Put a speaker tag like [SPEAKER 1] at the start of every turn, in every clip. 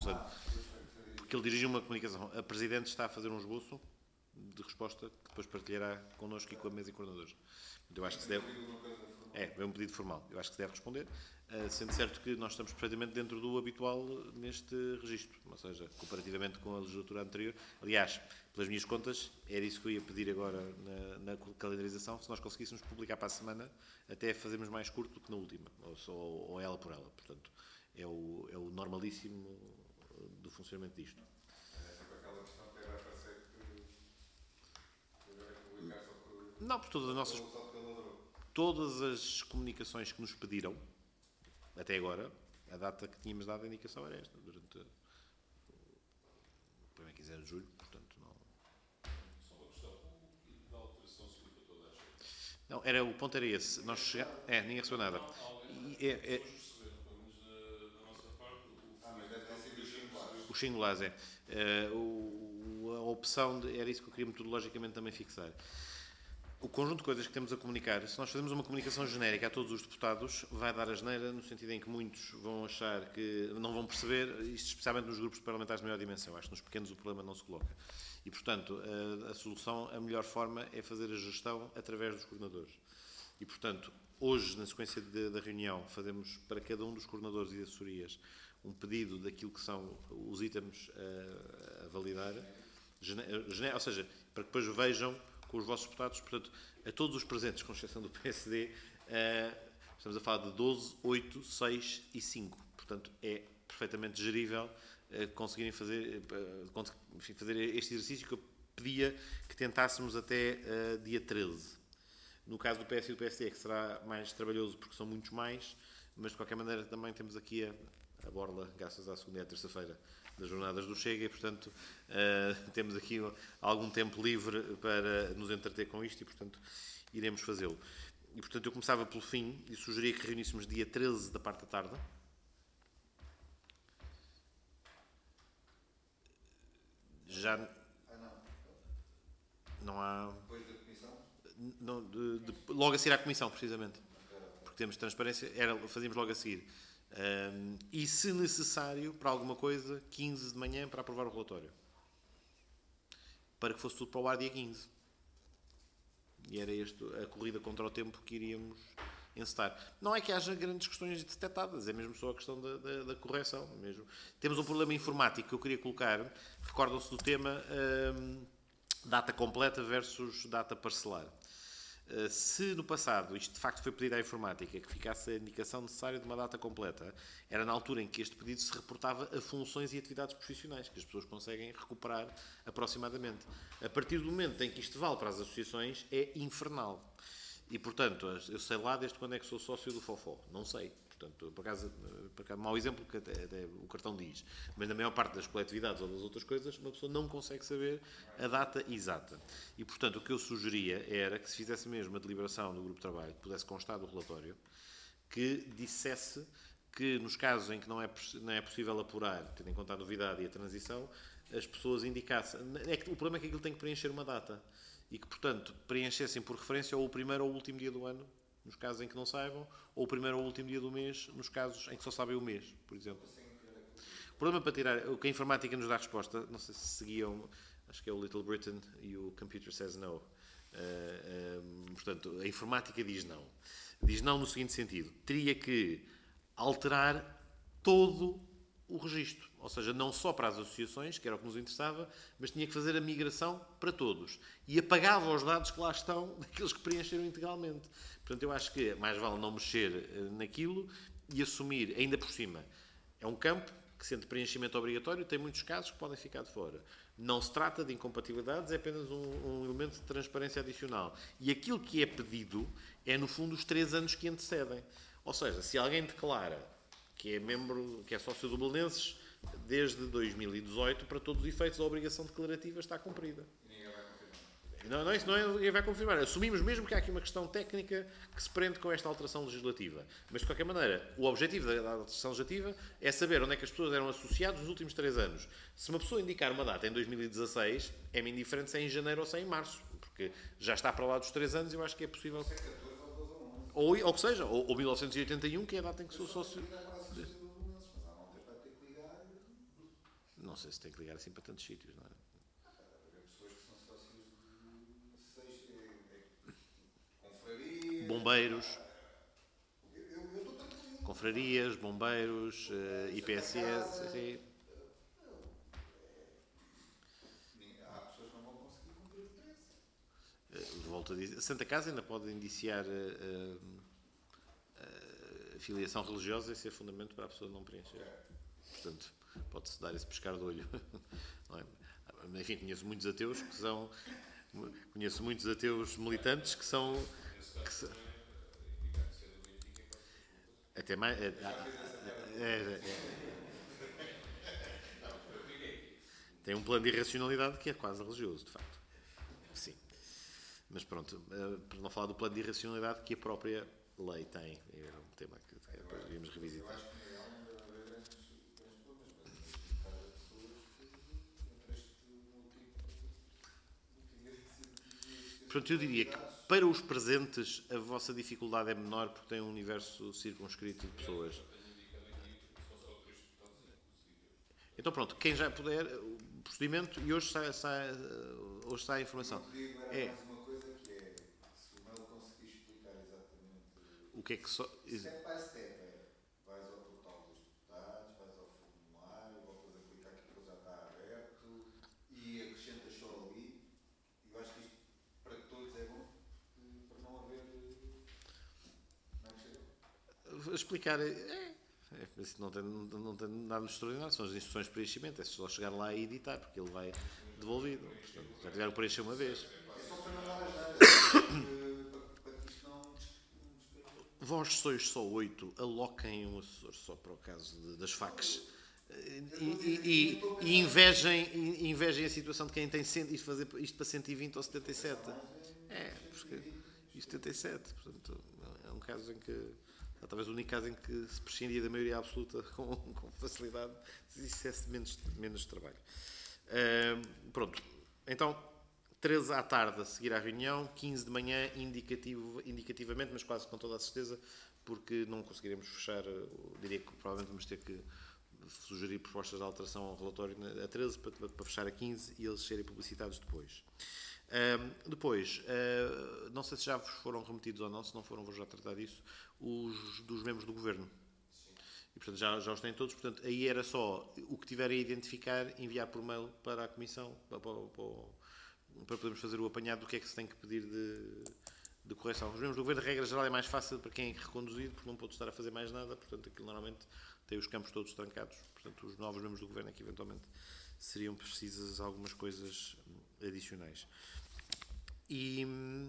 [SPEAKER 1] portanto, porque ele dirigiu uma comunicação. A Presidente está a fazer um esboço de resposta que depois partilhará connosco e com a mesa e coordenadores. Eu acho que se deve... É um pedido formal. Eu acho que se deve responder, sendo certo que nós estamos perfeitamente dentro do habitual neste registro, ou seja, comparativamente com a legislatura anterior. Aliás, pelas minhas contas, era isso que eu ia pedir agora na calendarização, se nós conseguíssemos publicar para a semana, até fazermos mais curto do que na última, ou ela por ela. Portanto, é o normalíssimo do funcionamento disto. Não, por todas as comunicações que nos pediram, até agora, a data que tínhamos dado a indicação era esta, durante o primeiro quinzena de julho, portanto não...
[SPEAKER 2] Só uma questão, da alteração seguinte para toda a gente.
[SPEAKER 1] Não, o ponto era esse, nós chegamos... ninguém recebeu nada.
[SPEAKER 2] Alguém receberam, pelo menos da nossa parte,
[SPEAKER 3] mas deve ter sido os singulares.
[SPEAKER 1] Os singulares, a opção, era isso que eu queria metodologicamente também fixar. O conjunto de coisas que temos a comunicar, se nós fazemos uma comunicação genérica a todos os deputados, vai dar asneira, no sentido em que muitos vão achar que não vão perceber, isto especialmente nos grupos parlamentares de maior dimensão. Acho que nos pequenos o problema não se coloca. E, portanto, a solução, a melhor forma é fazer a gestão através dos coordenadores. E, portanto, hoje, na sequência da reunião, fazemos para cada um dos coordenadores e assessorias um pedido daquilo que são os itens a validar, ou seja, para que depois vejam com os vossos deputados, portanto, a todos os presentes, com exceção do PSD, estamos a falar de 12, 8, 6 e 5. Portanto, é perfeitamente gerível conseguirem fazer este exercício que eu pedia que tentássemos até dia 13. No caso do PS e do PSD, que será mais trabalhoso porque são muitos mais, mas de qualquer maneira também temos aqui a borla, graças à segunda e à terça-feira, das jornadas do Chega e, portanto, temos aqui algum tempo livre para nos entreter com isto e, portanto, iremos fazê-lo. E, portanto, eu começava pelo fim e sugeria que reuníssemos dia 13 da parte da tarde. Já não há...
[SPEAKER 3] Depois da comissão?
[SPEAKER 1] Não, logo a seguir à comissão, precisamente. Porque temos transparência, fazíamos logo a seguir. E, se necessário, para alguma coisa, 15 de manhã para aprovar o relatório. Para que fosse tudo para o ar dia 15. E era a corrida contra o tempo que iríamos encetar. Não é que haja grandes questões detectadas, é mesmo só a questão da correção. Mesmo. Temos um problema informático que eu queria colocar. Recordam-se do tema data completa versus data parcelar. Se no passado isto de facto foi pedido à informática que ficasse a indicação necessária de uma data completa, era na altura em que este pedido se reportava a funções e atividades profissionais que as pessoas conseguem recuperar aproximadamente. A partir do momento em que isto vale para as associações, é infernal. E, portanto, eu sei lá desde quando é que sou sócio do Fofó. Não sei. Portanto, por acaso mau exemplo que até o cartão diz, mas na maior parte das coletividades ou das outras coisas, uma pessoa não consegue saber a data exata. E, portanto, o que eu sugeria era que se fizesse mesmo a deliberação do grupo de trabalho, que pudesse constar do relatório, que dissesse que nos casos em que não é possível apurar, tendo em conta a novidade e a transição, as pessoas indicassem... o problema é que aquilo tem que preencher uma data. E que, portanto, preenchessem por referência ou o primeiro ou o último dia do ano, nos casos em que não saibam, ou o primeiro ou o último dia do mês, nos casos em que só sabem o mês, por exemplo. O problema para tirar, o que a informática nos dá resposta, não sei se seguiam, acho que é o Little Britain e o Computer Says No. Portanto, a informática diz não. Diz não no seguinte sentido, teria que alterar todo o registro, ou seja, não só para as associações, que era o que nos interessava, mas tinha que fazer a migração para todos. E apagava os dados que lá estão, daqueles que preencheram integralmente. Portanto, eu acho que mais vale não mexer naquilo e assumir, ainda por cima, é um campo que, sendo preenchimento obrigatório, tem muitos casos que podem ficar de fora. Não se trata de incompatibilidades, é apenas um elemento de transparência adicional. E aquilo que é pedido é, no fundo, os 3 anos que antecedem. Ou seja, se alguém declara que é sócio do Belenenses desde 2018, para todos os efeitos, a obrigação declarativa está cumprida.
[SPEAKER 3] E ninguém vai confirmar.
[SPEAKER 1] Não, isso não é ninguém vai confirmar. Assumimos mesmo que há aqui uma questão técnica que se prende com esta alteração legislativa. Mas, de qualquer maneira, o objetivo da alteração legislativa é saber onde é que as pessoas eram associadas nos últimos 3 anos. Se uma pessoa indicar uma data em 2016, é-me indiferente se é em janeiro ou se é em março, porque já está para lá dos 3 anos e eu acho que é possível...
[SPEAKER 3] Se é 14 ou 12 ou 11.
[SPEAKER 1] Ou que seja, ou 1981, que é a data em que sou sócio... Não sei se tem que ligar assim para tantos sítios, não é?
[SPEAKER 3] Há pessoas que são sócios de seis confrarias.
[SPEAKER 1] Bombeiros,
[SPEAKER 3] Eu estou tranquilo.
[SPEAKER 1] confrarias, bombeiros, IPSS, assim.
[SPEAKER 3] Há pessoas que não vão conseguir cumprir o preço.
[SPEAKER 1] Volto a dizer, a Santa Casa ainda pode indiciar filiação religiosa e ser fundamento para a pessoa não preencher. Portanto, pode-se dar esse pescar de olho. Não é? Enfim, conheço muitos ateus que são. Conheço muitos ateus militantes que são. Até mais. Tem um plano de irracionalidade que é quase religioso, de facto. Sim. Mas pronto, para não falar do plano de irracionalidade que a própria lei tem. É um tema que depois iríamos
[SPEAKER 3] Eu
[SPEAKER 1] revisitar.
[SPEAKER 3] acho que na real não deve haver grandes problemas, mas existem cada pessoas que entre este
[SPEAKER 1] Portanto, eu diria que para os presentes a vossa dificuldade é menor porque tem um universo circunscrito de pessoas. Então pronto, quem já puder, o procedimento, e hoje sai a informação.
[SPEAKER 3] Podia agora
[SPEAKER 1] É
[SPEAKER 3] mais uma coisa que é, se o Mel conseguir explicar exatamente
[SPEAKER 1] o que é que só.
[SPEAKER 3] step by step, vais ao total dos deputados, vais ao formulário, voltas a clicar que aquilo já está aberto e acrescentas só ali. E eu acho que isto para todos é bom, para não haver. Não é possível?
[SPEAKER 1] Explicar. Isso não tem nada de extraordinário, são as instruções de preenchimento, é só chegar lá e editar, porque ele vai devolvido. Portanto, já tiveram que preencher uma vez.
[SPEAKER 3] É só para não dar as datas, para que isto não despeje.
[SPEAKER 1] Vós sois só 8, aloquem um assessor só para o caso das facs. E invejem a situação de quem tem isto fazer isto para 120 ou 77. Porque e 77, portanto, é um caso em que talvez o único caso em que se prescindia da maioria absoluta com facilidade se existisse menos trabalho. Pronto, então 13 à tarde a seguir à reunião, 15 de manhã indicativamente, mas quase com toda a certeza, porque não conseguiremos fechar, diria que provavelmente vamos ter que sugerir propostas de alteração ao relatório a 13 para fechar a 15 e eles serem publicitados depois. Depois, não sei se já vos foram remetidos ou não, se não foram vou já tratar disso, os dos membros do Governo. E, portanto, já os têm todos. Portanto, aí era só o que tiverem a identificar, enviar por mail para a Comissão, para podermos fazer o apanhado do que é que se tem que pedir de correção. Os membros do Governo, de regra geral, é mais fácil para quem é reconduzido, porque não pode estar a fazer mais nada. Portanto, aquilo normalmente tem os campos todos trancados. Portanto, os novos membros do Governo é que, eventualmente, seriam precisas algumas coisas adicionais. E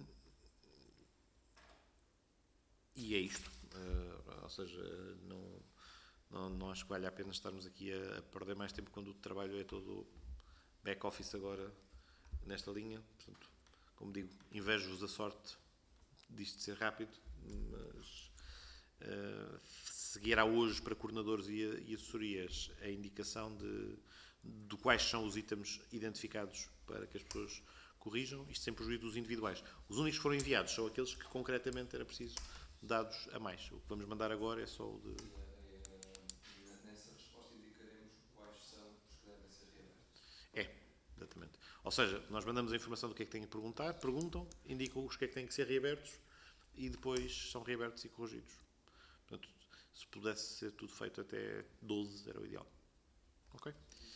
[SPEAKER 1] é isto. Ou seja, não acho que vale a pena estarmos aqui a perder mais tempo quando o trabalho é todo back-office agora nesta linha. Portanto, como digo, invejo-vos a sorte disto ser rápido, mas seguirá hoje para coordenadores e assessorias a indicação de quais são os itens identificados para que as pessoas corrijam, isto sem prejuízo dos individuais. Os únicos que foram enviados são aqueles que concretamente era preciso dados a mais. O que vamos mandar agora é só o de...
[SPEAKER 4] Nessa resposta indicaremos quais são os que devem ser reabertos.
[SPEAKER 1] Exatamente. Ou seja, nós mandamos a informação do que é que têm que perguntar, perguntam, indicam os que é que têm que ser reabertos e depois são reabertos e corrigidos. Portanto, se pudesse ser tudo feito até 12 era o ideal. Ok?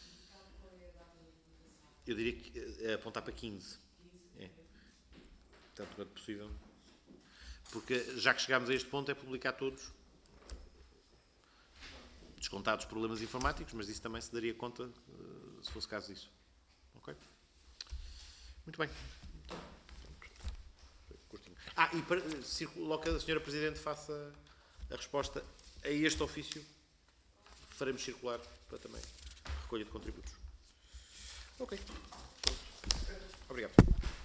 [SPEAKER 1] Eu diria que apontar para 15. Tanto quanto possível. Porque já que chegámos a este ponto é publicar todos, descontados problemas informáticos, mas isso também se daria conta se fosse caso disso. Ok? Muito bem. E logo que a Sra. Presidente faça a resposta a este ofício, faremos circular para também recolha de contributos. Ok. Obrigado.